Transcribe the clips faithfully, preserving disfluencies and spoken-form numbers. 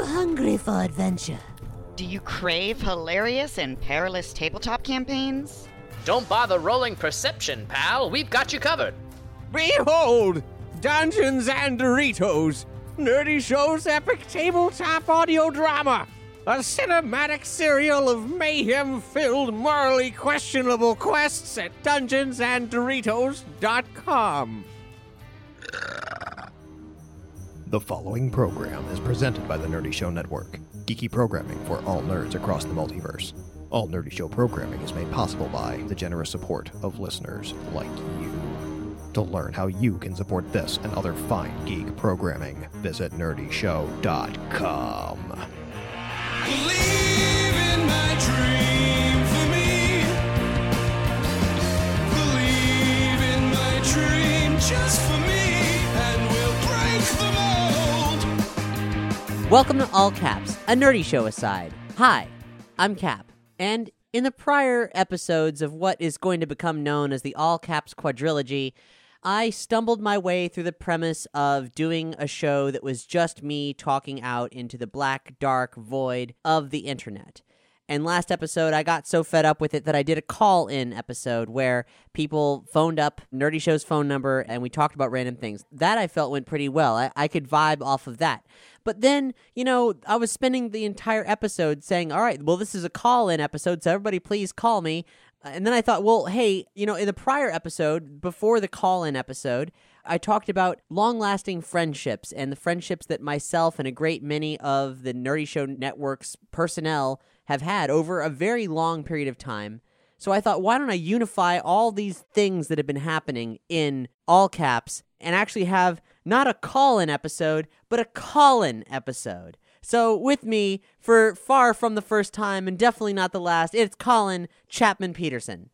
you hungry for adventure? Do you crave hilarious and perilous tabletop campaigns? Don't bother rolling perception, pal. We've got you covered. Behold! Dungeons and Doritos! Nerdy Show's epic tabletop audio drama! A cinematic serial of mayhem-filled, morally questionable quests at dungeons and doritos dot com. The following program is presented by the Nerdy Show Network, geeky programming for all nerds across the multiverse. All Nerdy Show programming is made possible by the generous support of listeners like you. To learn how you can support this and other fine geek programming, visit nerdy show dot com. Believe in my dream for me. Believe in my dream just for me, and we'll break the mold. Welcome to All Caps, a Nerdy Show aside. Hi, I'm Cap, and in the prior episodes of what is going to become known as the All Caps quadrilogy, I stumbled my way through the premise of doing a show that was just me talking out into the black, dark void of the internet. And last episode, I got so fed up with it that I did a call-in episode where people phoned up Nerdy Show's phone number and we talked about random things. That I felt went pretty well. I, I could vibe off of that. But then, you know, I was spending the entire episode saying, all right, well, this is a call-in episode, so everybody please call me. And then I thought, well, hey, you know, in the prior episode, before the call-in episode, I talked about long-lasting friendships and the friendships that myself and a great many of the Nerdy Show Network's personnel have had over a very long period of time. So I thought, why don't I unify all these things that have been happening in all caps and actually have not a call-in episode, but a call-in episode. So with me, for far from the first time and definitely not the last, it's Colin Chapman Peterson.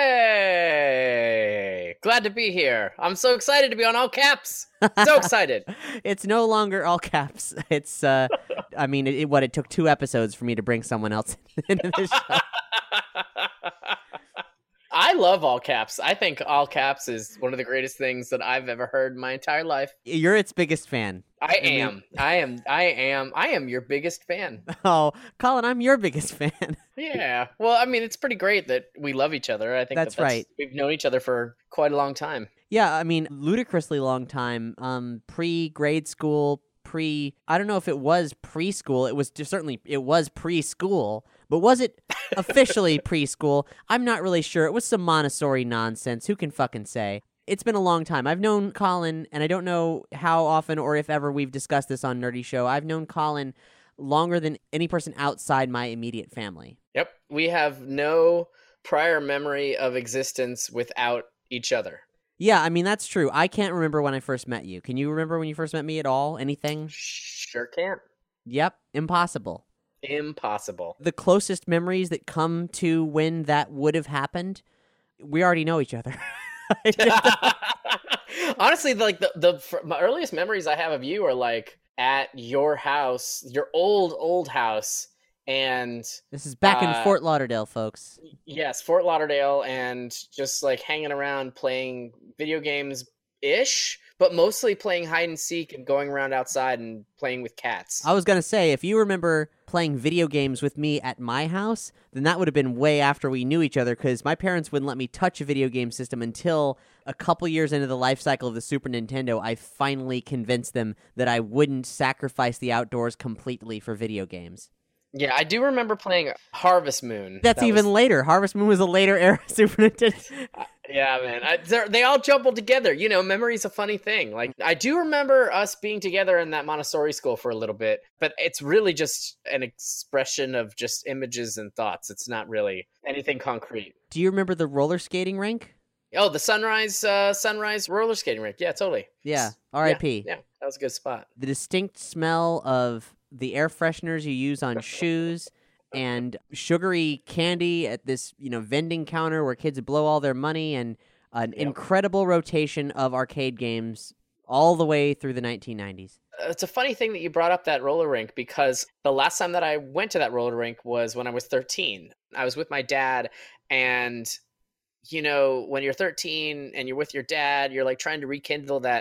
Hey! Glad to be here. I'm so excited to be on All Caps. So excited. It's no longer All Caps. It's, uh, I mean, it, it, what, it took two episodes for me to bring someone else into this show. I love All Caps. I think All Caps is one of the greatest things that I've ever heard in my entire life. You're its biggest fan. I am. I am. I am. I am your biggest fan. Oh, Colin, I'm your biggest fan. Yeah. Well, I mean, it's pretty great that we love each other. I think that's, that that's right. We've known each other for quite a long time. Yeah, I mean, ludicrously long time. Um, pre-grade school, pre... I don't know if it was preschool. It was just, certainly, it was preschool. But was it officially preschool? I'm not really sure. It was some Montessori nonsense. Who can fucking say? It's been a long time. I've known Colin, and I don't know how often or if ever we've discussed this on Nerdy Show. I've known Colin longer than any person outside my immediate family. Yep. We have no prior memory of existence without each other. Yeah, I mean, that's true. I can't remember when I first met you. Can you remember when you first met me at all? Anything? Sure can't. Yep. Impossible. Impossible. The closest memories that come to when that would have happened, we already know each other. Honestly, like the, the my earliest memories I have of you are like at your house, your old, old house. And this is back uh, in Fort Lauderdale, folks. Yes, Fort Lauderdale, and just like hanging around playing video games ish, but mostly playing hide and seek and going around outside and playing with cats. I was going to say, if you remember playing video games with me at my house, then that would have been way after we knew each other, because my parents wouldn't let me touch a video game system until a couple years into the life cycle of the Super Nintendo. I finally convinced them that I wouldn't sacrifice the outdoors completely for video games. Yeah, I do remember playing Harvest Moon. That's that even was... later. Harvest Moon was a later era Super Nintendo. Yeah, man. I, they all jumbled together. You know, memory's a funny thing. Like, I do remember us being together in that Montessori school for a little bit, but it's really just an expression of just images and thoughts. It's not really anything concrete. Do you remember the roller skating rink? Oh, the Sunrise uh, Sunrise roller skating rink. Yeah, totally. Yeah, R I P. Yeah, yeah, that was a good spot. The distinct smell of the air fresheners you use on shoes and sugary candy at this, you know, vending counter where kids blow all their money, and an yep. incredible rotation of arcade games all the way through the nineteen nineties. It's a funny thing that you brought up that roller rink, because the last time that I went to that roller rink was when I was thirteen. I was with my dad, and, you know, when you're thirteen and you're with your dad, you're like trying to rekindle that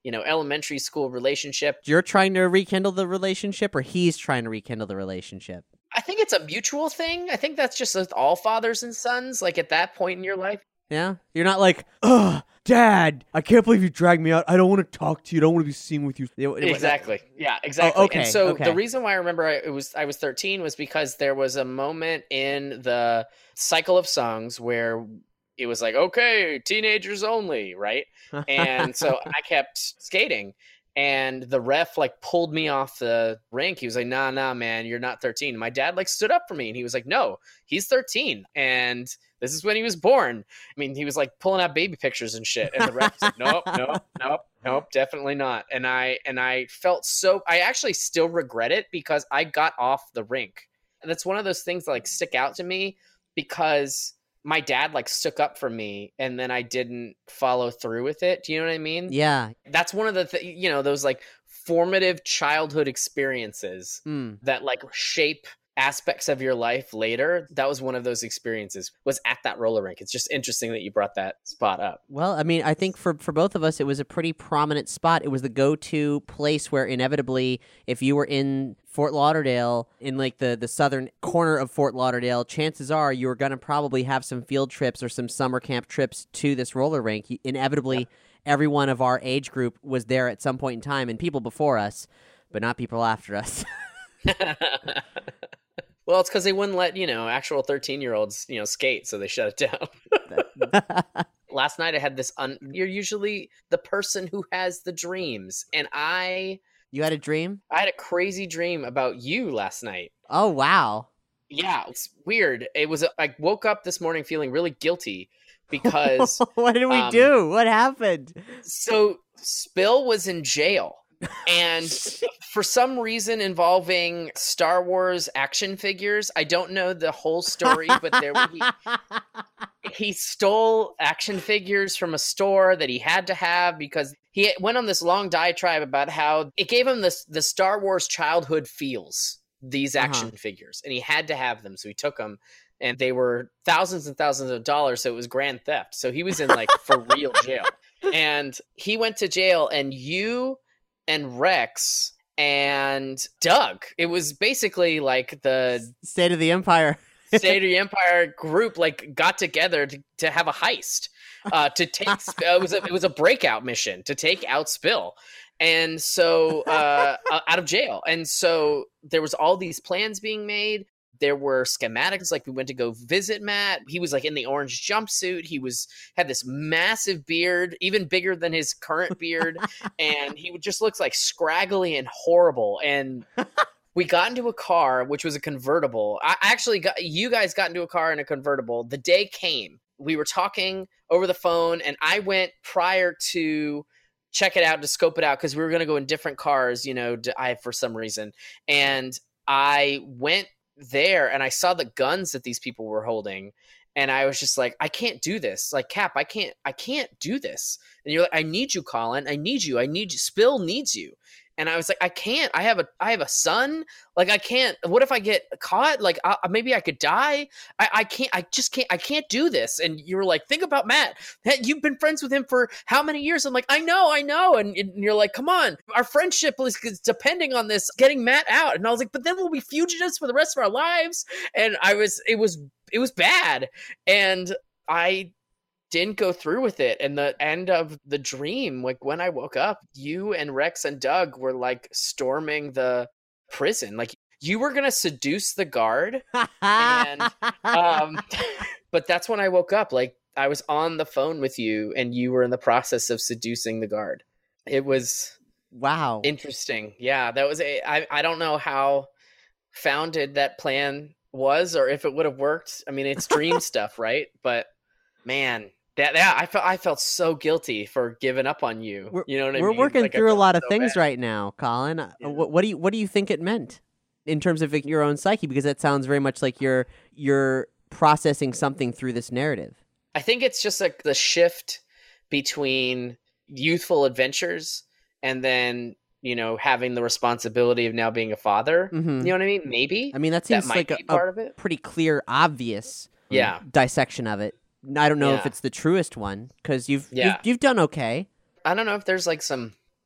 you know, elementary school relationship. You're trying to rekindle the relationship, or he's trying to rekindle the relationship? I think it's a mutual thing. I think that's just with all fathers and sons, like at that point in your life. Yeah? You're not like, ugh, Dad, I can't believe you dragged me out. I don't want to talk to you. I don't want to be seen with you. Exactly. Yeah, exactly. Oh, okay, and so okay. the reason why I remember I, it was I was thirteen was because there was a moment in the cycle of songs where it was like, okay, teenagers only, right? And so I kept skating. And the ref like pulled me off the rink. He was like, nah, nah, man, you're not thirteen. My dad like stood up for me and he was like, no, he's thirteen. And this is when he was born. I mean, he was like pulling out baby pictures and shit. And the ref was like, nope, nope, nope, nope, definitely not. And I, and I felt so, I actually still regret it because I got off the rink. And that's one of those things that like stick out to me because my dad like stuck up for me and then I didn't follow through with it. Do you know what I mean? Yeah. That's one of the, th- you know, those like formative childhood experiences Mm. that like shape aspects of your life later. That was one of those experiences, was at that roller rink. It's just interesting that you brought that spot up. Well, I mean, I think for, for both of us, it was a pretty prominent spot. It was the go-to place where inevitably, if you were in Fort Lauderdale, in like the, the southern corner of Fort Lauderdale, chances are you were going to probably have some field trips or some summer camp trips to this roller rink. You- Inevitably, yeah. Everyone of our age group was there at some point in time, and people before us, but not people after us. Well, it's because they wouldn't let, you know, actual thirteen-year-olds, you know, skate, so they shut it down. Last night I had this, un- you're usually the person who has the dreams, and I... You had a dream? I had a crazy dream about you last night. Oh, wow. Yeah, it's weird. It was, I woke up this morning feeling really guilty because... What did we um, do? What happened? So, Spill was in jail. And for some reason involving Star Wars action figures, I don't know the whole story, but there he, he stole action figures from a store that he had to have because he went on this long diatribe about how it gave him this the Star Wars childhood feels, these action uh-huh. figures, and he had to have them, so he took them. And they were thousands and thousands of dollars, so it was grand theft. So he was in like for real jail. And he went to jail, and you and Rex and Doug, it was basically like the State of the Empire. State of the Empire group like got together to, to have a heist, uh, to take, uh, it was a, it was a breakout mission to take out Spill. And so, uh, out of jail. And so there was all these plans being made. There were schematics, like we went to go visit Matt. He was like in the orange jumpsuit. He was had this massive beard, even bigger than his current beard. And he just looks like scraggly and horrible. And we got into a car, which was a convertible. I actually got, you guys got into a car in a convertible. The day came. We were talking over the phone, and I went prior to check it out, to scope it out, because we were going to go in different cars, you know, to, I for some reason. And I went there and I saw the guns that these people were holding, and I was just like, I can't do this. Like, Cap, I can't, I can't do this. And you're like, I need you, Colin. I need you. I need you. Spill needs you. And I was like, I can't. I have a, I have a son. Like, I can't. What if I get caught? Like, I, maybe I could die. I, I can't. I just can't. I can't do this. And you were like, think about Matt. You've been friends with him for how many years? I'm like, I know, I know. And, and you're like, come on, our friendship is depending on this getting Matt out. And I was like, but then we'll be fugitives for the rest of our lives. And I was, it was, it was bad. And I didn't go through with it. And the end of the dream, like when I woke up, you and Rex and Doug were like storming the prison. Like, you were gonna seduce the guard. and um but that's when I woke up. Like, I was on the phone with you and you were in the process of seducing the guard. It was wow, interesting. Yeah, that was a I, I don't know how founded that plan was or if it would have worked. I mean, it's dream stuff, right? But man, That, yeah, I felt I felt so guilty for giving up on you. We're, you know what I we're mean? We're working like, through a lot of so things bad. right now, Colin. Yeah. What, what do you What do you think it meant in terms of your own psyche? Because that sounds very much like you're you're processing something through this narrative. I think it's just like the shift between youthful adventures and then, you know, having the responsibility of now being a father. Mm-hmm. You know what I mean? Maybe. I mean, that seems that like might a, be part a of it. pretty clear, obvious Yeah. dissection of it. I don't know Yeah. if it's the truest one because you've, Yeah. you've you've done okay. I don't know if there's like some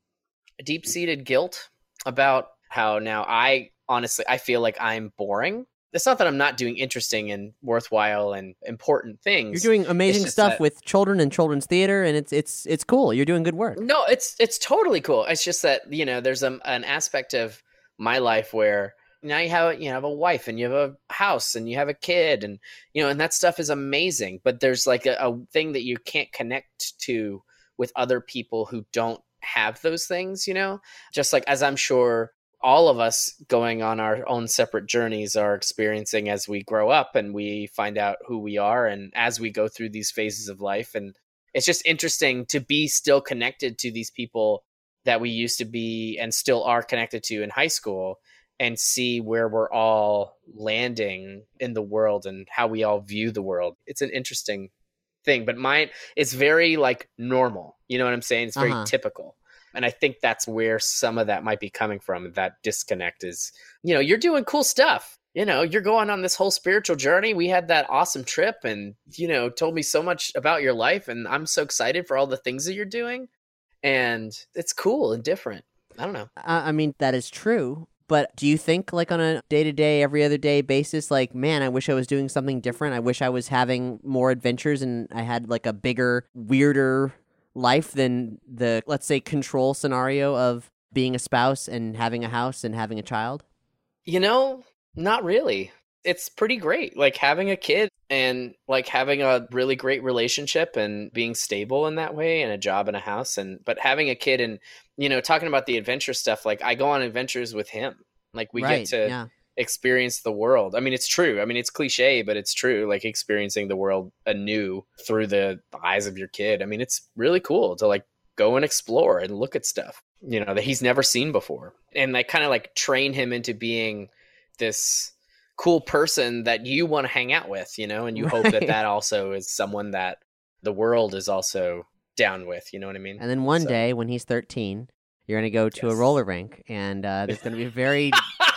deep-seated guilt about how now I honestly, I feel like I'm boring. It's not that I'm not doing interesting and worthwhile and important things. You're doing amazing just stuff that- with children and children's theater, and it's it's it's cool. You're doing good work. No, it's it's totally cool. It's just that, you know, there's a, an aspect of my life where now you have you have a wife and you have a house and you have a kid, and you know, and that stuff is amazing. But there's like a, a thing that you can't connect to with other people who don't have those things, you know, just like as I'm sure all of us going on our own separate journeys are experiencing as we grow up and we find out who we are and as we go through these phases of life. And it's just interesting to be still connected to these people that we used to be and still are connected to in high school and see where we're all landing in the world and how we all view the world. It's an interesting thing, but mine, it's very like normal. You know what I'm saying? It's very Uh-huh. typical. And I think that's where some of that might be coming from. That disconnect is, you know, you're doing cool stuff. You know, you're going on this whole spiritual journey. We had that awesome trip and, you know, told me so much about your life. And I'm so excited for all the things that you're doing. And it's cool and different. I don't know. I, I mean, that is true. But do you think, like, on a day-to-day, every other day basis, like, man, I wish I was doing something different. I wish I was having more adventures and I had, like, a bigger, weirder life than the, let's say, control scenario of being a spouse and having a house and having a child? You know, not really. It's pretty great. Like having a kid and like having a really great relationship and being stable in that way and a job and a house. And, but having a kid and, you know, talking about the adventure stuff, like I go on adventures with him. Like we Right, get to yeah. experience the world. I mean, it's true. I mean, it's cliche, but it's true. Like experiencing the world anew through the eyes of your kid. I mean, it's really cool to like go and explore and look at stuff, you know, that he's never seen before. And like kind of like train him into being this cool person that you want to hang out with, you know, and you hope that Right. that also is someone that the world is also down with, you know what I mean? And then one So- day, when he's thirteen, you're going to go to a Yes. roller rink, and uh, there's going to be a very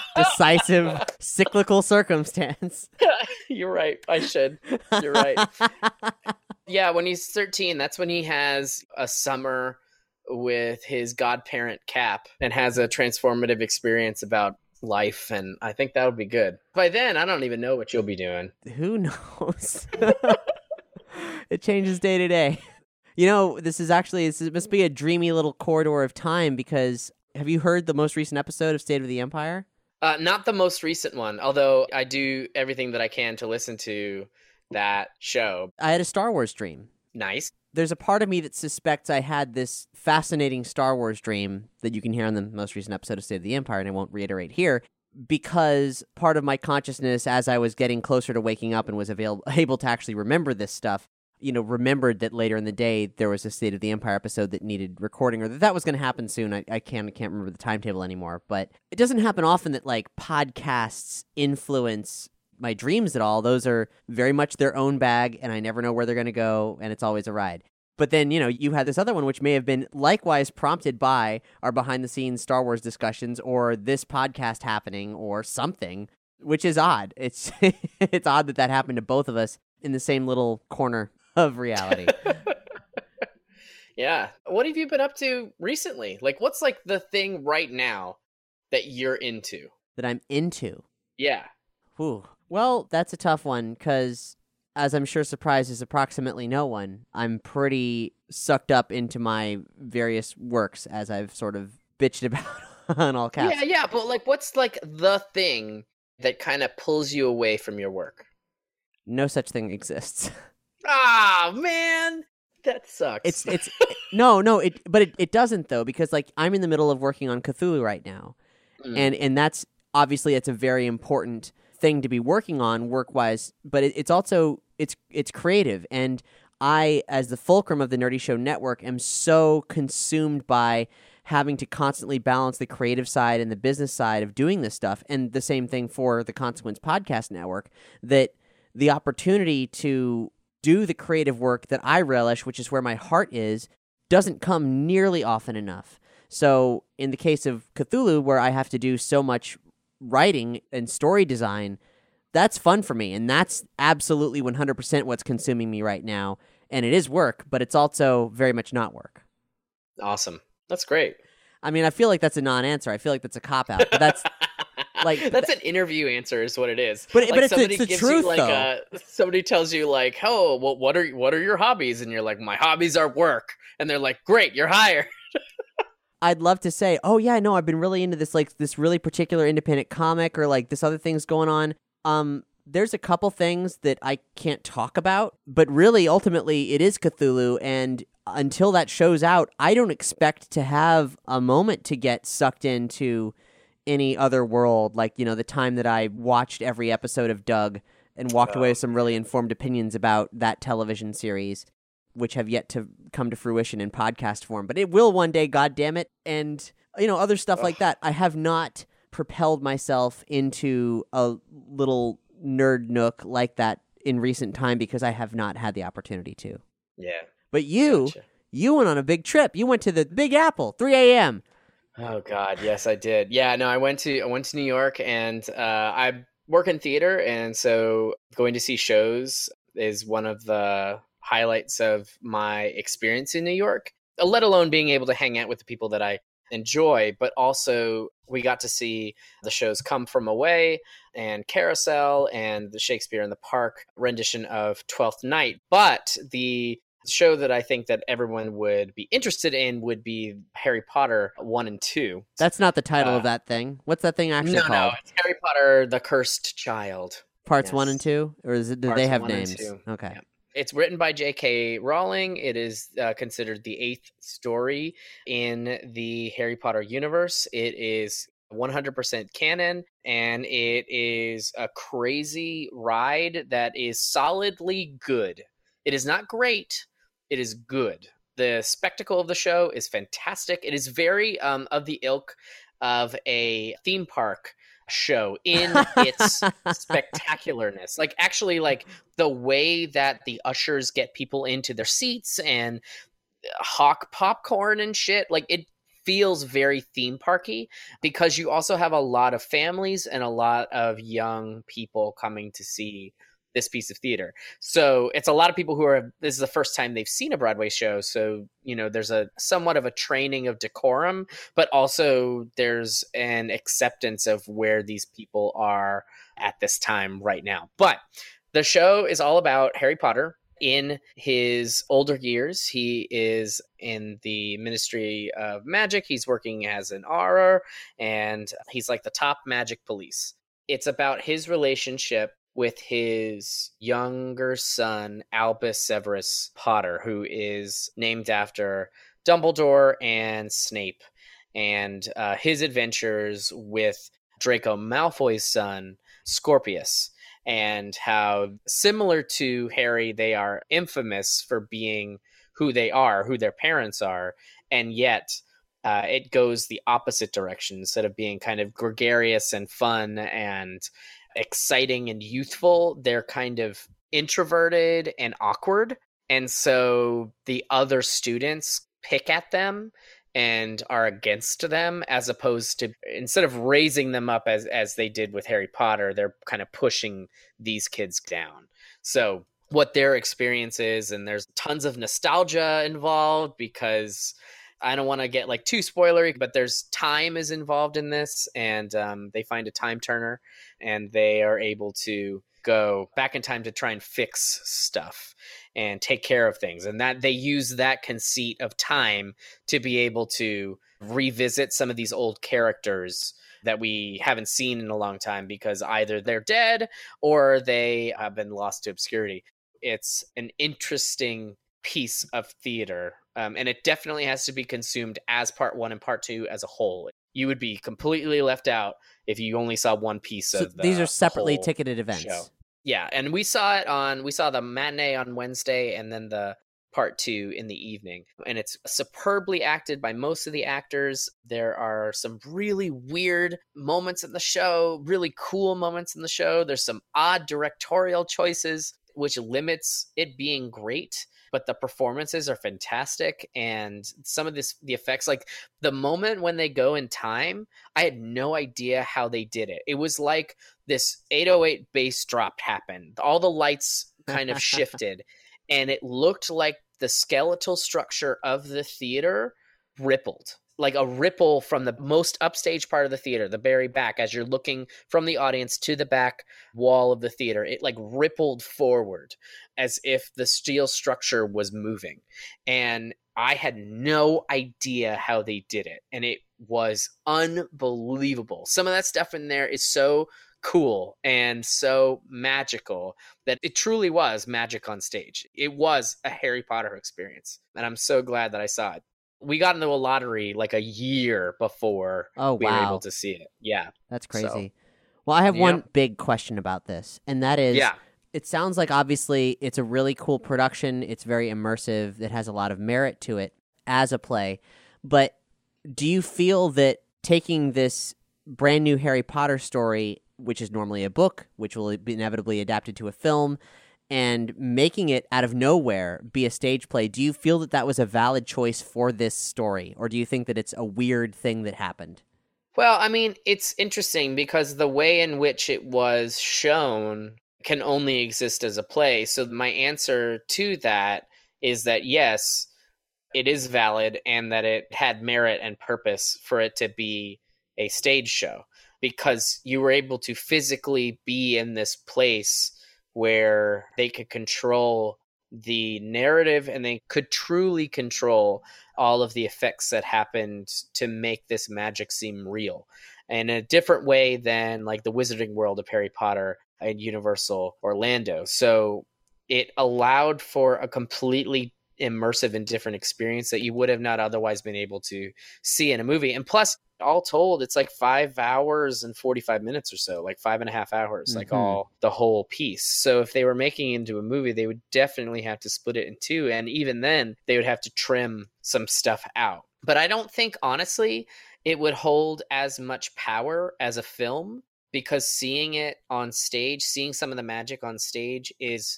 decisive cyclical circumstance. You're right. I should. You're right. Yeah, when he's thirteen, that's when he has a summer with his godparent Cap and has a transformative experience about life, and I think that'll be good. By then, I don't even know what you'll be doing. Who knows? It changes day to day. You know, this is actually, this must be a dreamy little corridor of time, because have you heard the most recent episode of State of the Empire? Uh, not the most recent one, although I do everything that I can to listen to that show. I had a Star Wars dream. Nice. There's a part of me that suspects I had this fascinating Star Wars dream that you can hear on the most recent episode of State of the Empire, and I won't reiterate here, because part of my consciousness as I was getting closer to waking up and was avail- able to actually remember this stuff, you know, remembered that later in the day there was a State of the Empire episode that needed recording, or that that was going to happen soon. I, I can't I can't remember the timetable anymore, but it doesn't happen often that like podcasts influence my dreams at all. Those are very much their own bag, and I never know where they're going to go, and it's always a ride. But then, you know, you had this other one which may have been likewise prompted by our behind-the-scenes Star Wars discussions or this podcast happening or something, which is odd. It's it's odd that that happened to both of us in the same little corner of reality. Yeah. What have you been up to recently? Like, what's like the thing right now that you're into? that I'm into. Yeah. Whew. Well, that's a tough one, because as I'm sure surprises approximately no one, I'm pretty sucked up into my various works, as I've sort of bitched about on all caps. Yeah, yeah. But like, what's like the thing that kind of pulls you away from your work? No such thing exists. Ah, man. That sucks. It's it's no no it but it, it doesn't though, because like I'm in the middle of working on Cthulhu right now, Mm. and and that's obviously it's a very important thing to be working on work wise, but it, it's also it's it's creative, and I, as the fulcrum of the Nerdy Show Network, am so consumed by having to constantly balance the creative side and the business side of doing this stuff, and the same thing for the Consequence Podcast Network, that the opportunity to do the creative work that I relish, which is where my heart is, doesn't come nearly often enough. So in the case of Cthulhu, where I have to do so much writing and story design, that's fun for me, and that's absolutely one hundred percent what's consuming me right now. And it is work, but it's also very much not work. Awesome. That's great. I mean, I feel like that's a non-answer. I feel like that's a cop-out, but that's like... That's an interview answer is what it is. But- like but it's- somebody it's the gives truth, you like though. a, somebody tells you like, oh, well, what are what are your hobbies? And you're like, my hobbies are work. And they're like, great, you're hired. I'd love to say, oh yeah, no, I've been really into this, like this really particular independent comic, or like this other thing's going on. Um, there's a couple things that I can't talk about, but really, ultimately, it is Cthulhu, and until that show's out, I don't expect to have a moment to get sucked into any other world, like, you know, the time that I watched every episode of Doug and walked away with some really informed opinions about that television series, which have yet to come to fruition in podcast form. But it will one day, God damn it. And, you know, other stuff like that. I have not propelled myself into a little nerd nook like that in recent time because I have not had the opportunity to. Yeah. But you, Gotcha. you went on a big trip. You went to the Big Apple, three a.m. Oh God, yes, I did. Yeah, no, I went to I went to New York, and uh, I work in theater, and so going to see shows is one of the highlights of my experience in New York. Let alone being able to hang out with the people that I enjoy, but also we got to see the shows Come From Away and Carousel and the Shakespeare in the Park rendition of Twelfth Night. But the show that I think that everyone would be interested in would be Harry Potter one and two. That's not the title Uh, of that thing. What's that thing actually no, called? no, it's Harry Potter: The Cursed Child. Parts yes. one and two? Or is it, do Parts they have one and names? two. Okay. Yeah. It's written by J K. Rowling. It is uh, considered the eighth story in the Harry Potter universe. It is one hundred percent canon, and it is a crazy ride that is solidly good. It is not great. It is good. The spectacle of the show is fantastic. It is very um, of the ilk of a theme park show in its spectacularness. Like, actually, like the way that the ushers get people into their seats and hawk popcorn and shit, like it feels very theme parky, because you also have a lot of families and a lot of young people coming to see this piece of theater. So it's a lot of people who are, this is the first time they've seen a Broadway show. So, you know, there's a somewhat of a training of decorum, but also there's an acceptance of where these people are at this time right now. But the show is all about Harry Potter in his older years. He is in the Ministry of Magic. He's working as an Auror, and he's like the top magic police. It's about his relationship with his younger son, Albus Severus Potter, who is named after Dumbledore and Snape, and uh, his adventures with Draco Malfoy's son, Scorpius, and how, similar to Harry, they are infamous for being who they are, who their parents are, and yet uh, it goes the opposite direction. Instead of being kind of gregarious and fun and exciting and youthful, they're kind of introverted and awkward, and so the other students pick at them and are against them, as opposed to, instead of raising them up as as they did with Harry Potter, they're kind of pushing these kids down. So what their experience is, and there's tons of nostalgia involved, because I don't want to get like too spoilery, but there's time is involved in this, and um, they find a time turner, and they are able to go back in time to try and fix stuff and take care of things. And that they use that conceit of time to be able to revisit some of these old characters that we haven't seen in a long time, because either they're dead or they have been lost to obscurity. It's an interesting piece of theater, um, and it definitely has to be consumed as part one and part two as a whole. You would be completely left out if you only saw one piece So of the these are separately whole ticketed events. show. Yeah, and we saw it on, we saw the matinee on Wednesday, and then the part two in the evening. And it's superbly acted by most of the actors. There are some really weird moments in the show, really cool moments in the show. There's some odd directorial choices, which limits it being great, but the performances are fantastic. And some of this, the effects, like the moment when they go in time, I had no idea how they did it. It was like this eight oh eight bass drop happened. All the lights kind of shifted, and it looked like the skeletal structure of the theater rippled. like a ripple from the most upstage part of the theater, the very back, as you're looking from the audience to the back wall of the theater. It like rippled forward as if the steel structure was moving. And I had no idea how they did it. And it was unbelievable. Some of that stuff in there is so cool and so magical that it truly was magic on stage. It was a Harry Potter experience. And I'm so glad that I saw it. We got into a lottery like a year before Oh, we were wow. able to see it. Yeah. That's crazy. So, well, I have one Yep. big question about this, and that is, yeah. it sounds like obviously it's a really cool production. It's very immersive. It has a lot of merit to it as a play. But do you feel that taking this brand new Harry Potter story, which is normally a book, which will be inevitably adapted to a film, and making it out of nowhere be a stage play, do you feel that that was a valid choice for this story? Or do you think that it's a weird thing that happened? Well, I mean, it's interesting because the way in which it was shown can only exist as a play. So my answer to that is that yes, it is valid and that it had merit and purpose for it to be a stage show, because you were able to physically be in this place where they could control the narrative and they could truly control all of the effects that happened to make this magic seem real in a different way than like the Wizarding World of Harry Potter and Universal Orlando. So it allowed for a completely immersive and different experience that you would have not otherwise been able to see in a movie. And plus, all told, it's like five hours and forty-five minutes or so, like five and a half hours, mm-hmm. like all the whole piece. So if they were making it into a movie, they would definitely have to split it in two. And even then, they would have to trim some stuff out. But I don't think, honestly, it would hold as much power as a film, because seeing it on stage, seeing some of the magic on stage is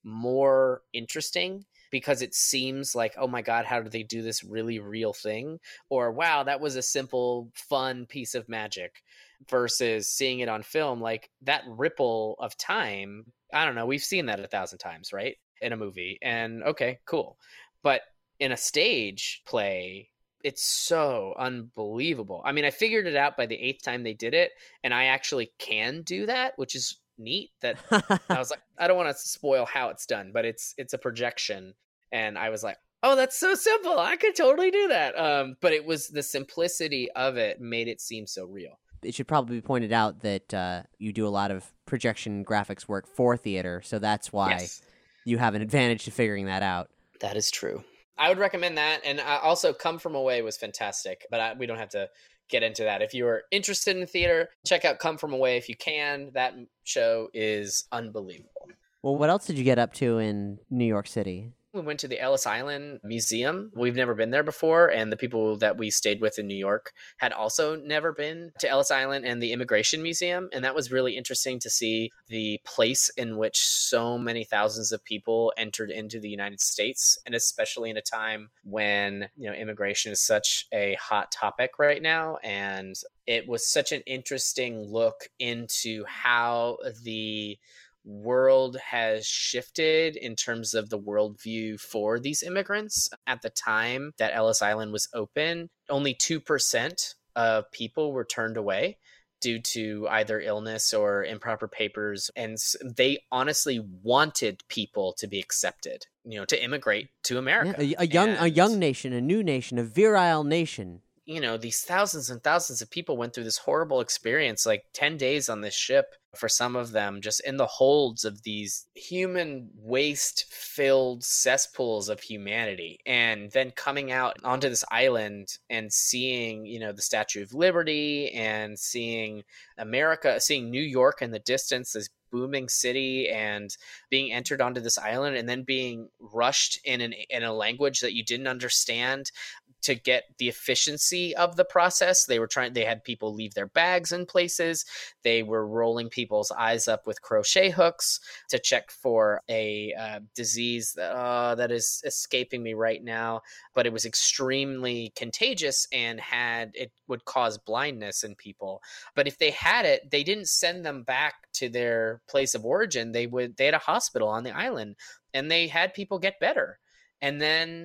more interesting, because it seems like, oh my God, how did they do this really real thing? Or, wow, that was a simple, fun piece of magic, versus seeing it on film. Like that ripple of time, I don't know, we've seen that a thousand times, right? In a movie. And okay, cool. But in a stage play, it's so unbelievable. I mean, I figured it out by the eighth time they did it, and I actually can do that, which is neat. That I was like, I don't want to spoil how it's done, but it's it's a projection, and I was like, oh, that's so simple, I could totally do that. Um but it was the simplicity of it made it seem so real. It should probably be pointed out that uh you do a lot of projection graphics work for theater, so that's why Yes. you have an advantage to figuring that out. That is true. I would recommend that. And uh, also Come From Away was fantastic, but I, we don't have to get into that. If you are interested in theater, check out Come From Away if you can. That show is unbelievable. Well, what else did you get up to in New York City? We went to the Ellis Island Museum. We've never been there before, and the people that we stayed with in New York had also never been to Ellis Island and the Immigration Museum, and that was really interesting to see the place in which so many thousands of people entered into the United States, and especially in a time when, you know, immigration is such a hot topic right now. And it was such an interesting look into how the world has shifted in terms of the worldview for these immigrants. At the time that Ellis Island was open, only two percent of people were turned away due to either illness or improper papers. And they honestly wanted people to be accepted, you know, to immigrate to America. Yeah, a, a young, and, a young nation, a new nation, a virile nation. You know, these thousands and thousands of people went through this horrible experience, like ten days on this ship for some of them, just in the holds of these human waste filled cesspools of humanity. And then coming out onto this island and seeing, you know, the Statue of Liberty and seeing America, seeing New York in the distance, this booming city, and being entered onto this island and then being rushed in an in a language that you didn't understand to get the efficiency of the process. They were trying, they had people leave their bags in places. They were rolling people's eyes up with crochet hooks to check for a uh, disease that, uh, that is escaping me right now, but it was extremely contagious and had, it would cause blindness in people. But if they had it, they didn't send them back to their place of origin. They would, they had a hospital on the island and they had people get better. And then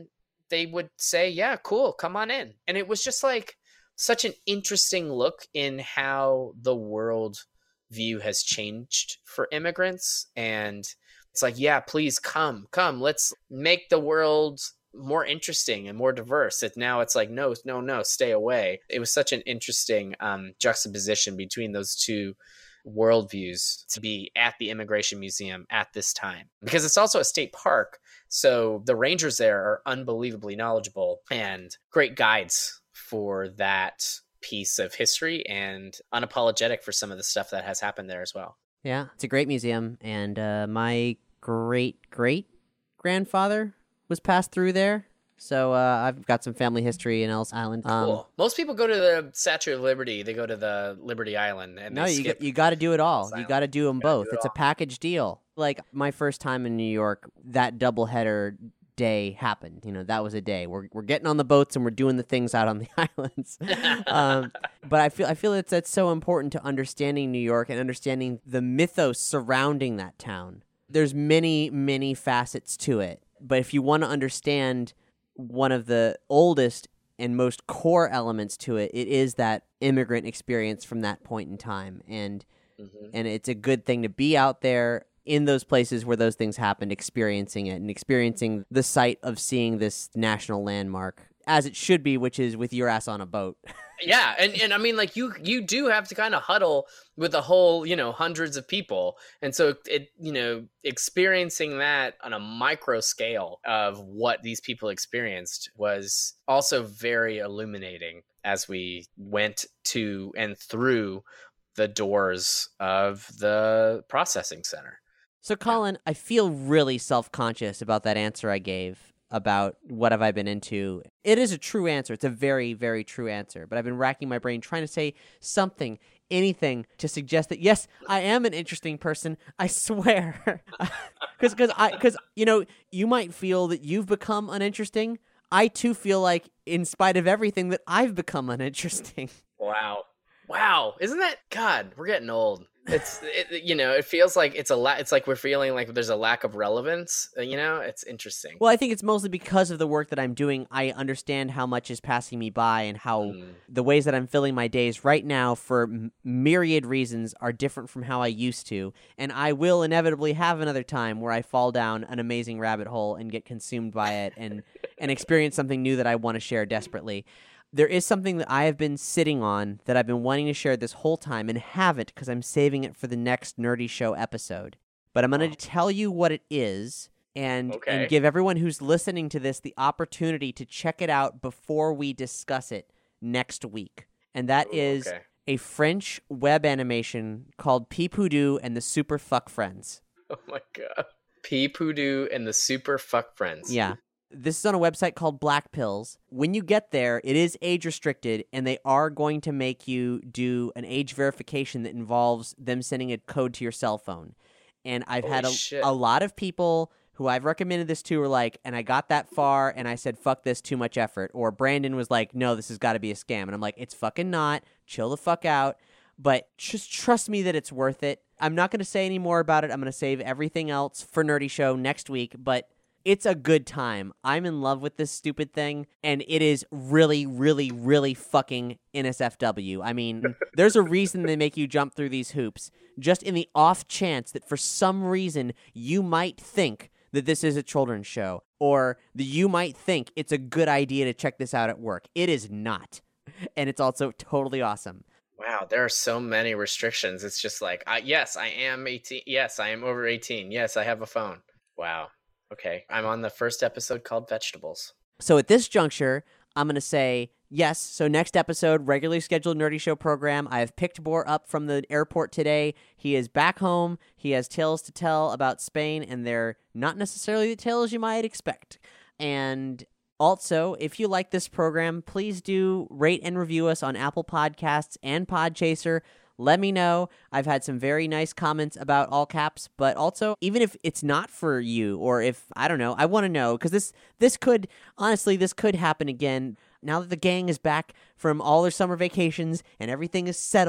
they would say, yeah, cool, come on in. And it was just like such an interesting look in how the world view has changed for immigrants. And it's like, yeah, please come, come, let's make the world more interesting and more diverse. It, now it's like, no, no, no, stay away. It was such an interesting um, juxtaposition between those two worldviews to be at the Immigration Museum at this time, because it's also a state park. So the rangers there are unbelievably knowledgeable and great guides for that piece of history and unapologetic for some of the stuff that has happened there as well. Yeah, it's a great museum. And uh, my great great grandfather was passed through there. So uh, I've got some family history in Ellis Island. Um, Cool. Most people go to the Statue of Liberty. They go to the Liberty Island. And no, they you skip got, you got to do it all. Ellis You Island. got to do them Gotta do both. it It's a all. package deal. Like my first time in New York, that doubleheader day happened. You know, that was a day. We're we're getting on the boats and we're doing the things out on the islands. um, but I feel I feel it's that's so important to understanding New York and understanding the mythos surrounding that town. There's many many facets to it, but if you want to understand one of the oldest and most core elements to it, it is that immigrant experience from that point in time. And Mhm. and it's a good thing to be out there in those places where those things happened, experiencing it and experiencing the sight of seeing this national landmark as it should be, which is with your ass on a boat. Yeah, and, and I mean, like, you you do have to kind of huddle with a whole, you know, hundreds of people. And so, it you know, experiencing that on a micro scale of what these people experienced was also very illuminating as we went to and through the doors of the processing center. So, Colin, I feel really self-conscious about that answer I gave about what have I been into. It is a true answer. It's a very, very true answer. But I've been racking my brain trying to say something, anything, to suggest that, yes, I am an interesting person. I swear. Because, because I, because you know, you might feel that you've become uninteresting. I, too, feel like, in spite of everything, that I've become uninteresting. Wow. Wow. Isn't that, God, we're getting old. It's, it, you know, it feels like it's a la- it's like we're feeling like there's a lack of relevance, uh, you know, it's interesting. Well, I think it's mostly because of the work that I'm doing. I understand how much is passing me by and how Mm. the ways that I'm filling my days right now for m- myriad reasons are different from how I used to. And I will inevitably have another time where I fall down an amazing rabbit hole and get consumed by it and, and experience something new that I want to share desperately. There is something that I have been sitting on that I've been wanting to share this whole time and haven't because I'm saving it for the next Nerdy Show episode. But I'm going to tell you what it is and, Okay. and give everyone who's listening to this the opportunity to check it out before we discuss it next week. And that Ooh, is okay. a French web animation called Peepoodoo and the Super Fuck Friends. Oh my God. Peepoodoo and the Super Fuck Friends. Yeah. This is on a website called Black Pills. When you get there, it is age restricted, and they are going to make you do an age verification that involves them sending a code to your cell phone. And I've Holy had a, shit. a lot of people who I've recommended this to are like, and I got that far, and I said, fuck this, too much effort. Or Brandon was like, no, this has got to be a scam. And I'm like, it's fucking not. Chill the fuck out. But just trust me that it's worth it. I'm not going to say any more about it. I'm going to save everything else for Nerdy Show next week, but it's a good time. I'm in love with this stupid thing, and it is really, really, really fucking N S F W. I mean, there's a reason they make you jump through these hoops, just in the off chance that for some reason you might think that this is a children's show, or that you might think it's a good idea to check this out at work. It is not, and it's also totally awesome. Wow, there are so many restrictions. It's just like, I, yes, I am eighteen. Yes, I am over eighteen. Yes, I have a phone. Wow. Okay, I'm on the first episode called Vegetables. So at this juncture, I'm going to say yes. So next episode, regularly scheduled Nerdy Show program. I have picked Boar up from the airport today. He is back home. He has tales to tell about Spain, and they're not necessarily the tales you might expect. And also, if you like this program, please do rate and review us on Apple Podcasts and Podchaser. Let me know. I've had some very nice comments about All Caps, but also, even if it's not for you, or if, I don't know, I want to know, because this, this could, honestly, this could happen again. Now that the gang is back from all their summer vacations and everything is settled,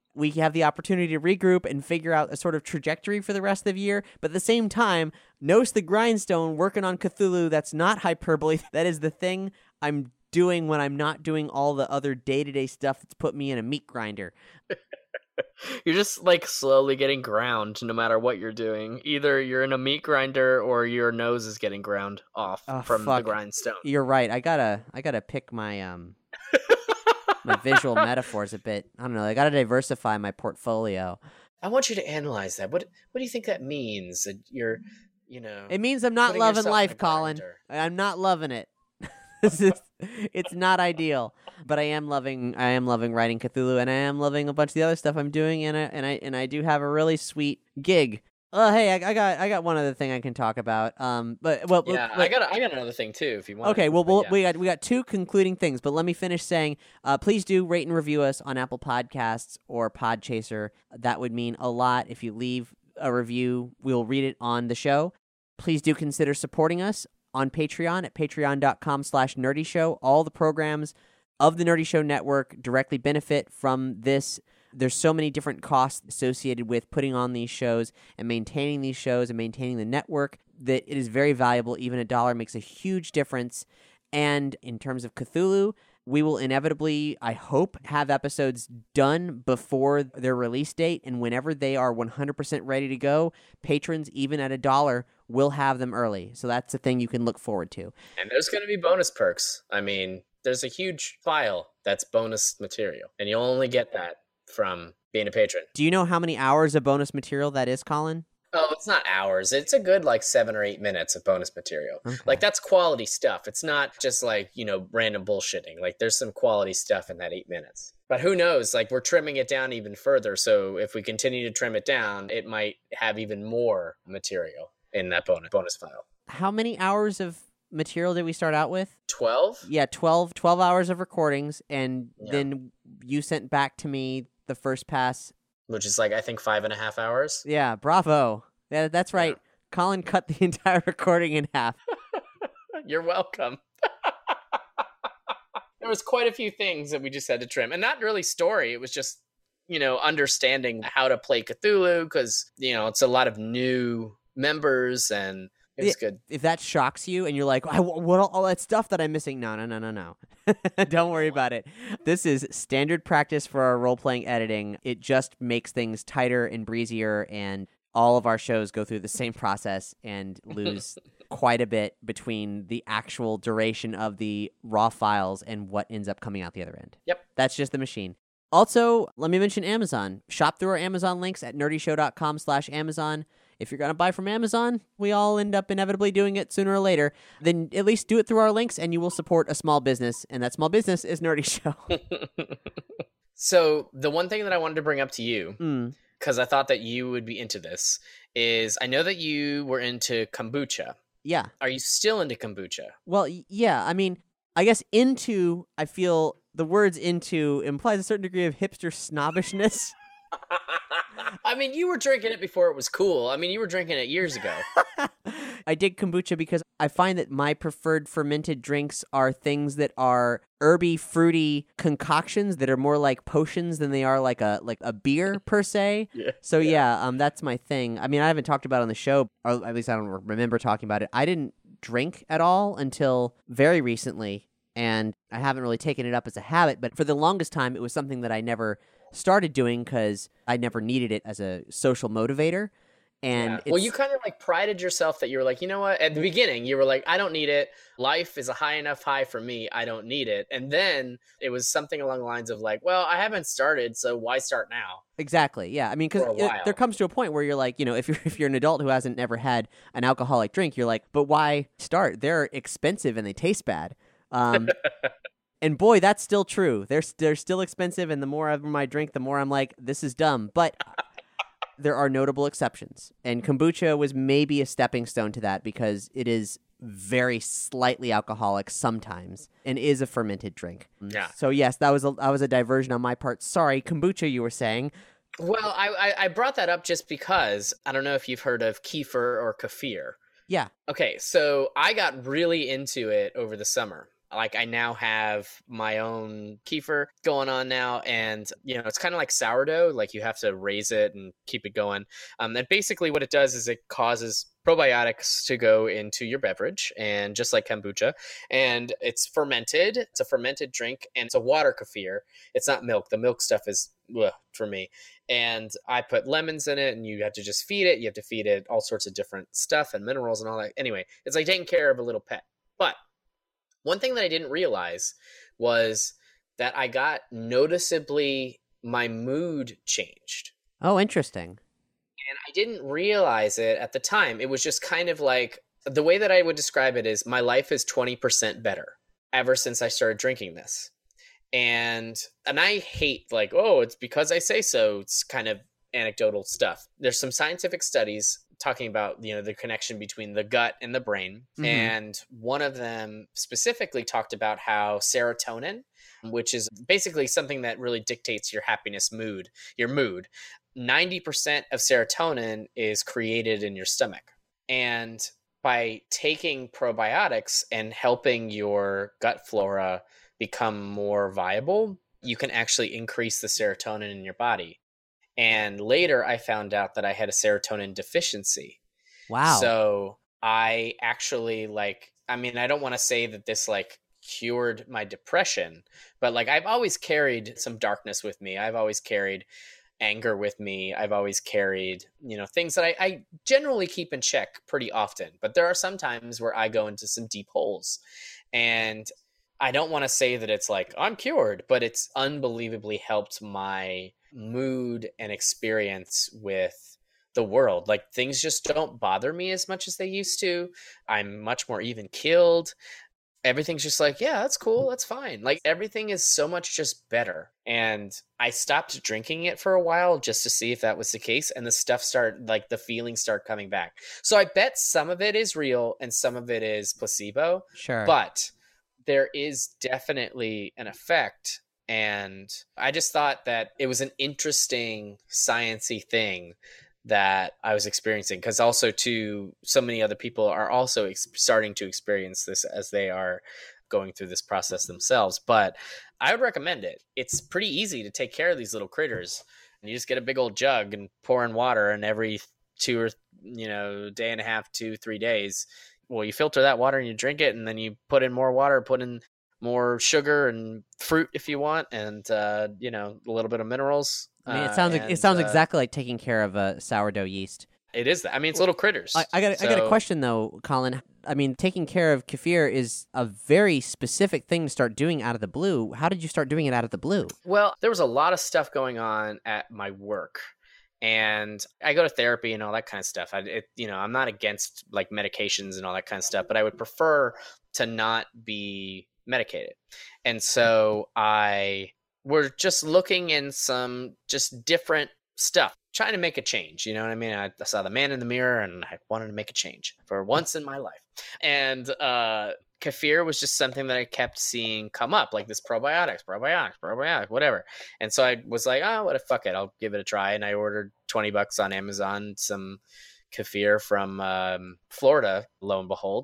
we have the opportunity to regroup and figure out a sort of trajectory for the rest of the year. But at the same time, Nose the Grindstone working on Cthulhu, that's not hyperbole. That is the thing I'm doing when I'm not doing all the other day-to-day stuff that's put me in a meat grinder. You're just like slowly getting ground no matter what you're doing. Either you're in a meat grinder or your nose is getting ground off Oh, from fuck. the grindstone. You're right. I gotta, I gotta pick my um, my visual metaphors a bit. I don't know. I gotta diversify my portfolio. I want you to analyze that. What What do you think that means? That you're, you know, It means I'm not putting loving yourself in life, a Colin. grinder. I'm not loving it. This is, it's not ideal, but I am loving. I am loving writing Cthulhu, and I am loving a bunch of the other stuff I'm doing, and I and I and I do have a really sweet gig. Oh, hey, I, I got I got one other thing I can talk about. Um, but well, Yeah, let- I got I got another thing too. If you want. Okay, well, But we'll yeah. we got we got two concluding things, but let me finish saying, uh, please do rate and review us on Apple Podcasts or Podchaser. That would mean a lot. If you leave a review, we'll read it on the show. Please do consider supporting us on Patreon at patreon.com slash nerdy show. All the programs of the Nerdy Show Network directly benefit from this. There's so many different costs associated with putting on these shows and maintaining these shows and maintaining the network that it is very valuable. Even a dollar makes a huge difference. And in terms of Cthulhu, we will inevitably, I hope, have episodes done before their release date. And whenever they are one hundred percent ready to go, patrons, even at a dollar, will have them early. So that's the thing you can look forward to. And there's going to be bonus perks. I mean, there's a huge file that's bonus material, and you'll only get that from being a patron. Do you know how many hours of bonus material that is, Colin? Oh, it's not hours. It's a good like seven or eight minutes of bonus material. Okay. Like that's quality stuff. It's not just like, you know, random bullshitting. Like there's some quality stuff in that eight minutes. But who knows? Like we're trimming it down even further. So if we continue to trim it down, it might have even more material in that bonus bonus file. How many hours of material did we start out with? twelve? Yeah, twelve, twelve hours of recordings, and Yeah. then you sent back to me the first pass. Which is like, I think five and a half hours. Yeah, bravo. Yeah, that's right. Colin cut the entire recording in half. You're welcome. There was quite a few things that we just had to trim, and not really story. It was just, you know, understanding how to play Cthulhu, because, you know, it's a lot of new members, and it was good. If that shocks you and you're like, I, what all, all that stuff that I'm missing? No, no, no, no, no. Don't worry about it. This is standard practice for our role-playing editing. It just makes things tighter and breezier, and all of our shows go through the same process and lose quite a bit between the actual duration of the raw files and what ends up coming out the other end. Yep. That's just the machine. Also, let me mention Amazon. Shop through our Amazon links at nerdyshow.com slash Amazon. If you're going to buy from Amazon, we all end up inevitably doing it sooner or later. Then at least do it through our links and you will support a small business. And that small business is Nerdy Show. So the one thing that I wanted to bring up to you, Mm. because I thought that you would be into this, is I know that you were into kombucha. Yeah. Are you still into kombucha? Well, y- yeah. I mean, I guess into, I feel the words into implies a certain degree of hipster snobbishness. I mean, you were drinking it before it was cool. I mean, you were drinking it years ago. I dig kombucha because I find that my preferred fermented drinks are things that are herby, fruity concoctions that are more like potions than they are like a like a beer per se. Yeah. So yeah, um, that's my thing. I mean, I haven't talked about it on the show, or at least I don't remember talking about it. I didn't drink at all until very recently, and I haven't really taken it up as a habit. But for the longest time, it was something that I never started doing because I never needed it as a social motivator. And Yeah. it's, Well, you kind of like prided yourself that you were like, you know what? At the beginning, you were like, I don't need it. Life is a high enough high for me. I don't need it. And then it was something along the lines of like, well, I haven't started, so why start now? Exactly. Yeah. I mean, because For a while. there comes to a point where you're like, you know, if you're if you're an adult who hasn't never had an alcoholic drink, you're like, but why start? They're expensive and they taste bad. Um, and boy, that's still true. They're they're still expensive, and the more of them I drink, the more I'm like, this is dumb. But there are notable exceptions, and kombucha was maybe a stepping stone to that because it is very slightly alcoholic sometimes and is a fermented drink. Yeah. So yes, that was a that was a diversion on my part. Sorry, kombucha. You were saying. Well, I, I, I brought that up just because I don't know if you've heard of kefir or kefir. Yeah. Okay, so I got really into it over the summer. Like I now have my own kefir going on now. And, you know, it's kind of like sourdough. Like you have to raise it and keep it going. Um, and basically what it does is it causes probiotics to go into your beverage, and just like kombucha, and it's fermented. It's a fermented drink, and it's a water kefir. It's not milk. The milk stuff is ugh, for me. And I put lemons in it, and you have to just feed it. You have to feed it all sorts of different stuff and minerals and all that. Anyway, it's like taking care of a little pet. But one thing that I didn't realize was that I got noticeably, my mood changed. Oh, interesting. And I didn't realize it at the time. It was just kind of like, the way that I would describe it is my life is twenty percent better ever since I started drinking this. And and I hate like, oh, it's because I say so. It's kind of anecdotal stuff. There's some scientific studies talking about, you know, the connection between the gut and the brain. Mm-hmm. And one of them specifically talked about how serotonin, which is basically something that really dictates your happiness mood, your mood, ninety percent of serotonin is created in your stomach. And by taking probiotics and helping your gut flora become more viable, you can actually increase the serotonin in your body. And later I found out that I had a serotonin deficiency. Wow. So I actually like, I mean, I don't want to say that this like cured my depression, but like I've always carried some darkness with me. I've always carried anger with me. I've always carried, you know, things that I, I generally keep in check pretty often. But there are some times where I go into some deep holes. And I don't want to say that it's like I'm cured, but it's unbelievably helped my mood and experience with the world. Like things just don't bother me as much as they used to. I'm much more even keeled. Everything's just like, yeah, that's cool. That's fine. Like everything is so much just better. And I stopped drinking it for a while just to see if that was the case. And the stuff started, like the feelings start coming back. So I bet some of it is real and some of it is placebo. Sure. But there is definitely an effect. And I just thought that it was an interesting science-y thing that I was experiencing, because also too, so many other people are also ex- starting to experience this as they are going through this process themselves. But I would recommend it. It's pretty easy to take care of these little critters. And you just get a big old jug and pour in water, and every two or, you know, day and a half, two, three days, well, you filter that water and you drink it, and then you put in more water, put in more sugar and fruit if you want, and, uh, you know, a little bit of minerals. I mean, it sounds uh, like, and, it sounds uh, exactly like taking care of a sourdough yeast. It is that. I mean, it's little critters. I, I got so... I got a question though, Colin. I mean, taking care of kefir is a very specific thing to start doing out of the blue. How did you start doing it out of the blue? Well, there was a lot of stuff going on at my work, and I go to therapy and all that kind of stuff. I, it, you know, I'm not against like medications and all that kind of stuff, but I would prefer to not be medicated. And so I were just looking in some just different stuff, trying to make a change. You know what I mean? I, I saw the man in the mirror and I wanted to make a change for once in my life. And uh, kefir was just something that I kept seeing come up, like this probiotics, probiotics, probiotics, whatever. And so I was like, oh, what a fuck it. I'll give it a try. And I ordered twenty bucks on Amazon, some kefir from um, Florida, lo and behold.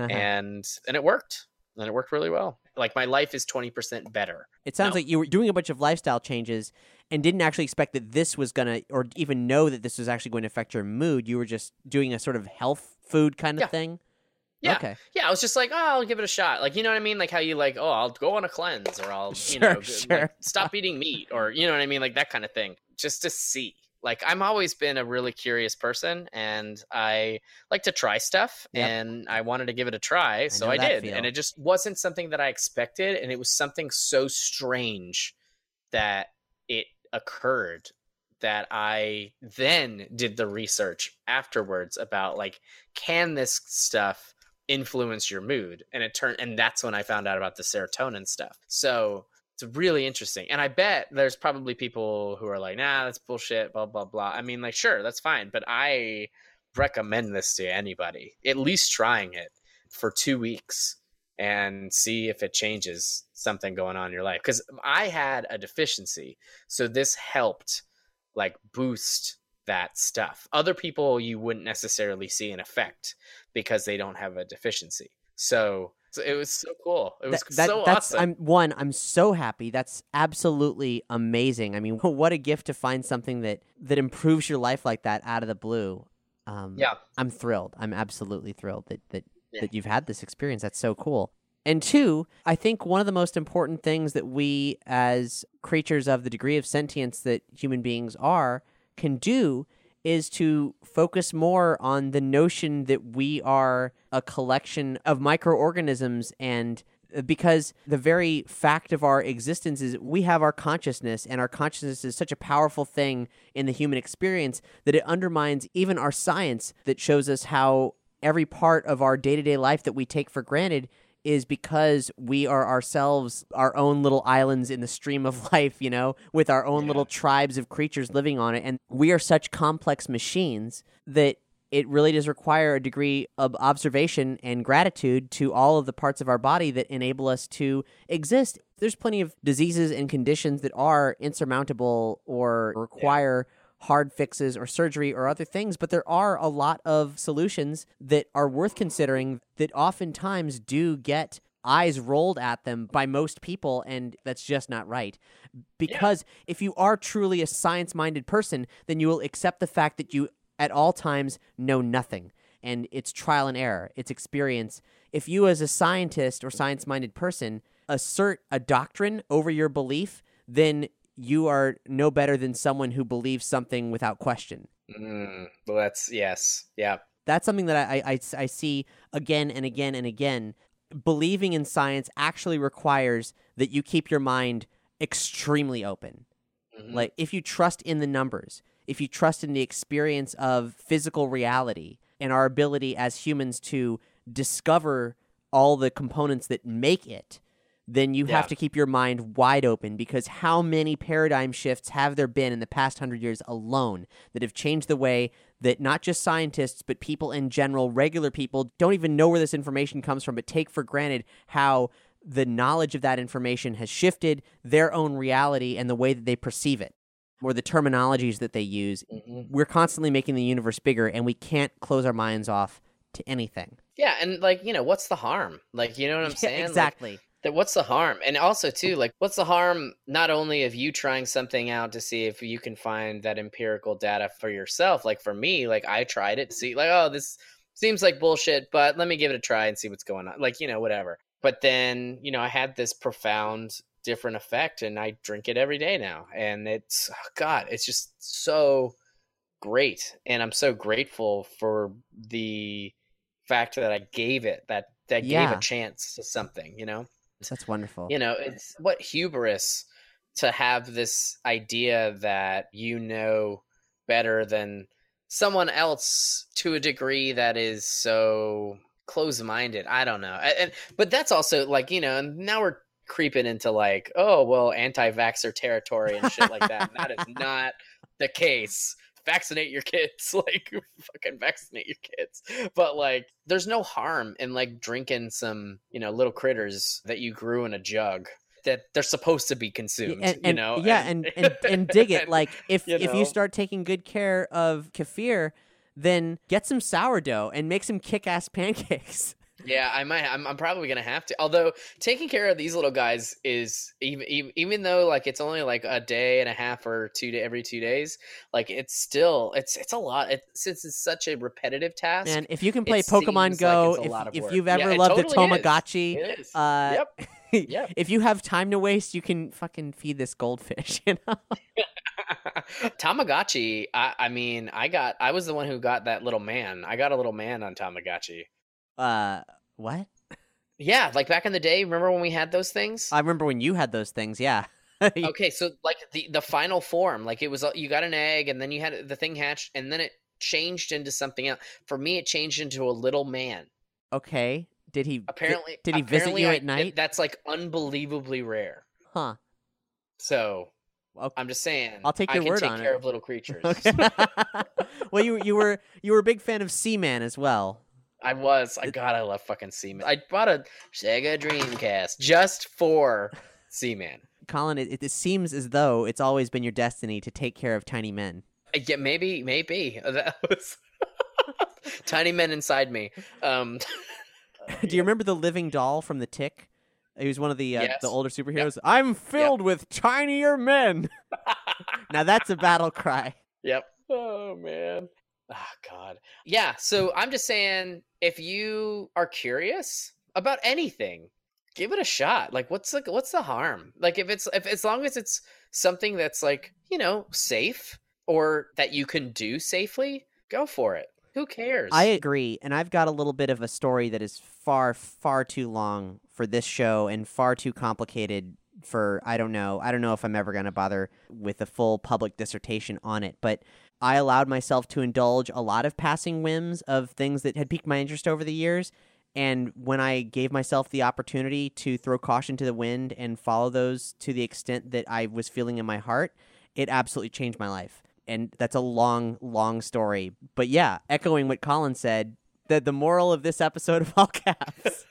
and and it worked. And it worked really well. Like my life is twenty percent better. It sounds no. like you were doing a bunch of lifestyle changes and didn't actually expect that this was going to, or even know that this was actually going to affect your mood. You were just doing a sort of health food kind of yeah. thing? Yeah. Okay. Yeah, I was just like, oh, I'll give it a shot. Like, you know what I mean? Like how you like, oh, I'll go on a cleanse, or I'll, Sure, you know, sure. like, stop eating meat, or, you know what I mean? Like that kind of thing, just to see. Like, I'm always been a really curious person, and I like to try stuff, Yep. and I wanted to give it a try, so know I that did. feel. And it just wasn't something that I expected, and it was something so strange that it occurred that I then did the research afterwards about, like, can this stuff influence your mood? And it turned, and that's when I found out about the serotonin stuff. So it's really interesting. And I bet there's probably people who are like, nah, that's bullshit, blah, blah, blah. I mean, like, sure, that's fine. But I recommend this to anybody, at least trying it for two weeks and see if it changes something going on in your life. Because I had a deficiency. So this helped, like, boost that stuff. Other people, you wouldn't necessarily see an effect because they don't have a deficiency. So So it was so cool. It was That- that- so that's awesome. I'm one. I'm so happy. That's absolutely amazing. I mean, what a gift to find something that that improves your life like that out of the blue. Um, Yeah. I'm thrilled. I'm absolutely thrilled that that Yeah. that you've had this experience. That's so cool. And two, I think one of the most important things that we, as creatures of the degree of sentience that human beings are, can do is to focus more on the notion that we are a collection of microorganisms, and because the very fact of our existence is we have our consciousness, and our consciousness is such a powerful thing in the human experience that it undermines even our science that shows us how every part of our day-to-day life that we take for granted is because we are ourselves our own little islands in the stream of life, you know, with our own Yeah. little tribes of creatures living on it. And we are such complex machines that it really does require a degree of observation and gratitude to all of the parts of our body that enable us to exist. There's plenty of diseases and conditions that are insurmountable or require hard fixes or surgery or other things, but there are a lot of solutions that are worth considering that oftentimes do get eyes rolled at them by most people, and that's just not right. Because if you are truly a science-minded person, then you will accept the fact that you at all times know nothing, and it's trial and error, it's experience. If you as a scientist or science-minded person assert a doctrine over your belief, then you are no better than someone who believes something without question. Mm, well, that's yes, yeah, That's something that I, I, I see again and again and again. Believing in science actually requires that you keep your mind extremely open. Mhm. Like, if you trust in the numbers, if you trust in the experience of physical reality and our ability as humans to discover all the components that make it, then you Yeah. have to keep your mind wide open, because how many paradigm shifts have there been in the past hundred years alone that have changed the way that not just scientists, but people in general, regular people, don't even know where this information comes from, but take for granted how the knowledge of that information has shifted their own reality and the way that they perceive it, or the terminologies that they use. Mhm. We're constantly making the universe bigger, and we can't close our minds off to anything. yeah, and like you know, what's the harm? Like you know what I'm saying? Like, Exactly. that what's the harm? And also too, like what's the harm not only of you trying something out to see if you can find that empirical data for yourself? Like for me, like I tried it to see like, oh, this seems like bullshit, but let me give it a try and see what's going on. Like, you know, whatever. But then, you know, I had this profound different effect, and I drink it every day now. And it's oh God, it's just so great. And I'm so grateful for the fact that I gave it that that gave Yeah. a chance to something, you know? That's wonderful. You know, it's what hubris to have this idea that you know better than someone else to a degree that is so close-minded. I don't know. And, and but that's also like, you know, and now we're creeping into like, oh, well, anti-vaxxer territory and shit like that. And that is not the case. Vaccinate your kids, like fucking vaccinate your kids. But like, there's no harm in like drinking some, you know, little critters that you grew in a jug that they're supposed to be consumed. and, you and- know, yeah, and, and, and dig it. and, Like, if, you if know. you start taking good care of kefir, then get some sourdough and make some kick-ass pancakes. Yeah, I might. I'm, I'm probably gonna have to. Although taking care of these little guys is even, even even though like it's only like a day and a half or two to every two days, like it's still it's it's a lot. It, since it's such a repetitive task. And if you can play it Pokemon seems Go, like it's a lot of if, if work. you've Yeah, ever it loved totally the is. Tamagotchi, It is. uh, Yep. Yep. if you have time to waste, you can fucking feed this goldfish. You know. Tamagotchi. I, I mean, I got. I was the one who got that little man. I got a little man on Tamagotchi. Uh, what? Yeah, like back in the day. Remember when we had those things? I remember when you had those things. Yeah. Okay, so like the the final form, like it was uh, you got an egg and then you had the thing hatched and then it changed into something else. For me, it changed into a little man. Okay. Did he Apparently, Did, did he visit apparently you I- at night? That's like unbelievably rare. Huh. So Well, I'm just saying, I'll take I your can word take on care it. of little creatures. Okay. Well, you you were you were a big fan of Seaman as well. I was. I God, I love fucking Seaman. I bought a Sega Dreamcast just for Seaman. Colin, it, it seems as though it's always been your destiny to take care of tiny men. Uh, Yeah, maybe, maybe that was tiny men inside me. Um, Do you remember the living doll from The Tick? He was one of the uh, Yes. the older superheroes. I'm filled with tinier men. Now that's a battle cry. Yep. Oh man. Oh god. Yeah, so I'm just saying if you are curious about anything, give it a shot. Like what's the what's the harm? Like if it's if as long as it's something that's like, you know, safe or that you can do safely, go for it. Who cares? I agree, and I've got a little bit of a story that is far, far too long for this show and far too complicated for, I don't know, I don't know if I'm ever going to bother with a full public dissertation on it, but I allowed myself to indulge a lot of passing whims of things that had piqued my interest over the years, and when I gave myself the opportunity to throw caution to the wind and follow those to the extent that I was feeling in my heart, it absolutely changed my life. And that's a long, long story. But yeah, echoing what Colin said, that the moral of this episode of All Caps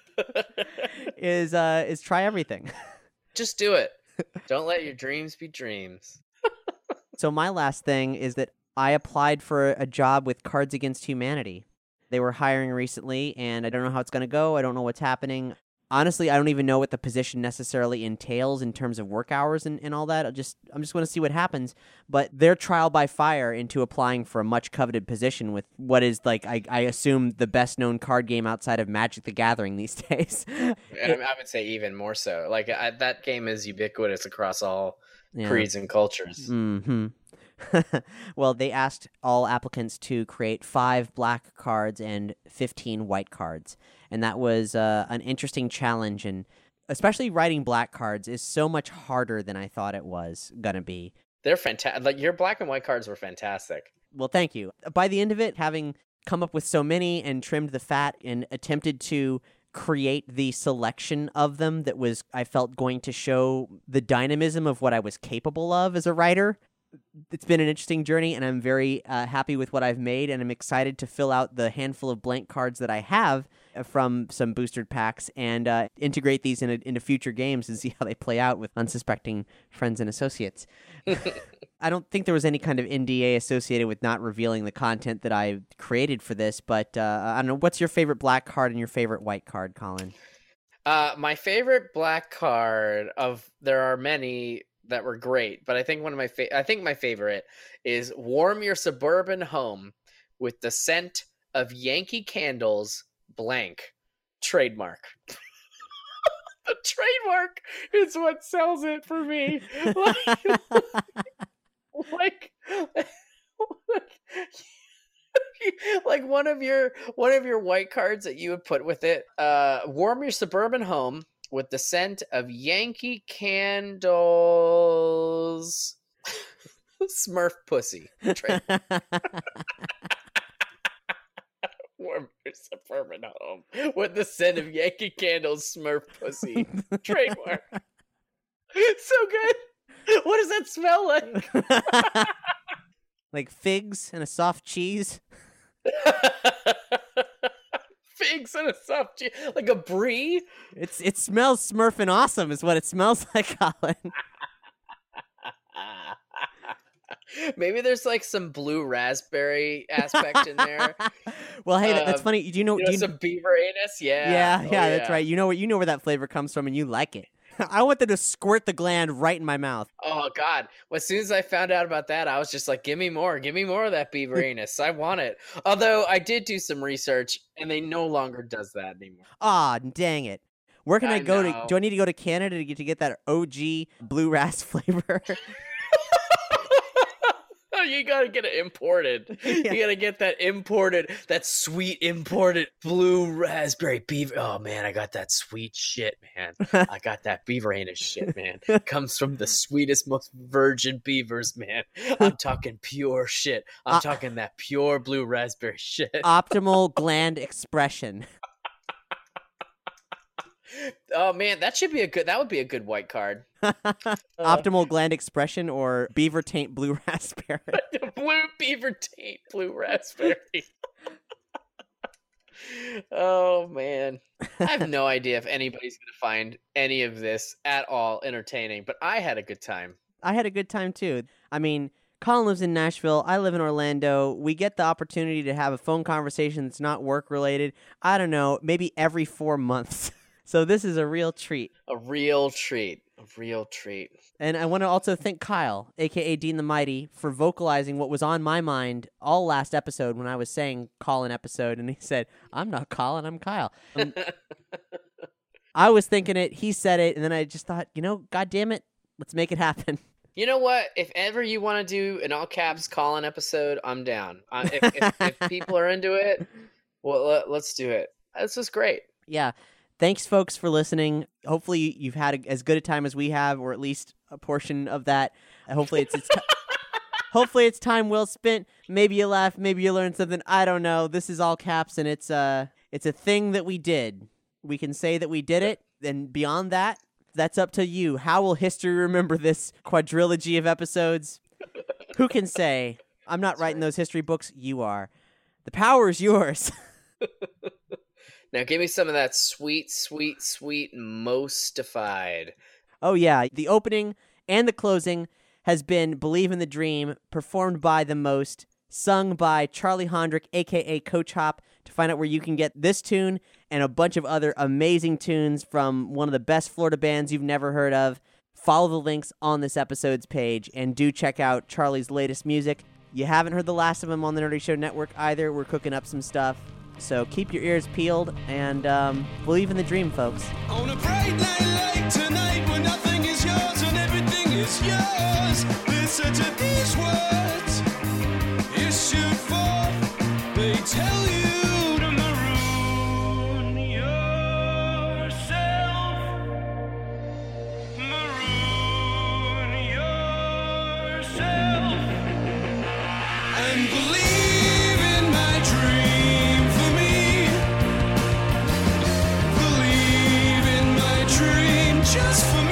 is uh, is try everything. Just do it. Don't let your dreams be dreams. So my last thing is that I applied for a job with Cards Against Humanity. They were hiring recently, and I don't know how it's going to go. I don't know what's happening. Honestly, I don't even know what the position necessarily entails in terms of work hours and, and all that. I just I'm just going to see what happens. But their trial by fire into applying for a much coveted position with what is like I, I assume the best known card game outside of Magic the Gathering these days. And I, I would say even more so. Like I, that game is ubiquitous across all Yeah. creeds and cultures. Mm-hmm. Well, they asked all applicants to create five black cards and fifteen white cards. And that was uh, an interesting challenge. And especially writing black cards is so much harder than I thought it was going to be. They're fantastic. Like your black and white cards were fantastic. Well, thank you. By the end of it, having come up with so many and trimmed the fat and attempted to create the selection of them that was, I felt, going to show the dynamism of what I was capable of as a writer. It's been an interesting journey, and I'm very uh, happy with what I've made, and I'm excited to fill out the handful of blank cards that I have from some boosted packs and uh, integrate these in a, into future games and see how they play out with unsuspecting friends and associates. I don't think there was any kind of N D A associated with not revealing the content that I created for this, but uh, I don't know. What's your favorite black card and your favorite white card, Colin? Uh, my favorite black card of there are many that were great, but I think one of my fa- I think my favorite is Warm Your Suburban Home with the Scent of Yankee Candles blank trademark. The trademark is what sells it for me. Like, like, like one of your one of your white cards that you would put with it. Uh, Warm Your Suburban Home with the Scent of Yankee Candles Smurf Pussy. Tra- Warm Your Suburban Home with the Scent of Yankee Candles Smurf Pussy. Trademark. So good. What does that smell like? Like figs and a soft cheese? Figs and a soft cheese. Like a brie? It's It smells Smurfing awesome is what it smells like, Colin. Maybe there's like some blue raspberry aspect in there. Well, hey, that- that's Um, funny. Do you know? You do know, you, some beaver anus? Yeah. yeah, Oh, yeah, that's right. You know what? You know where that flavor comes from, and you like it. I want them to squirt the gland right in my mouth. Oh, God. Well, as soon as I found out about that, I was just like, give me more. Give me more of that beaver anus. I want it. Although I did do some research, and they no longer does that anymore. Ah, dang it. Where can I, I go to? know. Do I need to go to Canada to get to get that O G blue ras flavor? You gotta get it imported. Yeah. You gotta get that imported, that sweet imported blue raspberry beaver. Oh man, I got that sweet shit, man. I got that beaver anus shit, man. Comes from the sweetest, most virgin beavers, man. I'm talking pure shit. I'm Uh, talking that pure blue raspberry shit. Optimal gland expression. Oh man, that should be a good. That would be a good white card. Optimal gland expression or beaver taint blue raspberry. The blue beaver taint blue raspberry. Oh man, I have no idea if anybody's gonna find any of this at all entertaining, but I had a good time. I had a good time too. I mean, Colin lives in Nashville. I live in Orlando. We get the opportunity to have a phone conversation that's not work-related. I don't know, maybe every four months. So this is a real treat. A real treat. A real treat. And I want to also thank Kyle, a k a. Dean the Mighty, for vocalizing what was on my mind all last episode when I was saying Colin episode. And he said, I'm not Colin, I'm Kyle. Um, I was thinking it, he said it, and then I just thought, you know, God damn it, let's make it happen. You know what? If ever you want to do an all caps Colin episode, I'm down. I, if, if, if people are into it, well, let, let's do it. This was great. Yeah. Thanks, folks, for listening. Hopefully you've had a, as good a time as we have, or at least a portion of that. Hopefully it's, it's t- hopefully it's time well spent. Maybe you laugh, maybe you learn something. I don't know. This is all caps, and it's uh it's a thing that we did. We can say that we did it, and beyond that, that's up to you. How will history remember this quadrilogy of episodes? Who can say? I'm not writing those history books. You are. The power is yours. Now give me some of that sweet, sweet, sweet Mostified. Oh, yeah. The opening and the closing has been Believe in the Dream, performed by The Most, sung by Charlie Hondrick, a k a. Coach Hop. To find out where you can get this tune and a bunch of other amazing tunes from one of the best Florida bands you've never heard of, follow the links on this episode's page, and do check out Charlie's latest music. You haven't heard the last of him on the Nerdy Show Network either. We're cooking up some stuff. So keep your ears peeled and um, believe in the dream, folks. On a bright night like tonight, when nothing is yours and everything is yours, listen to these words issued forth. They tell you to maroon yourself, maroon yourself, and believe in my dream for me. Believe in my dream just for me.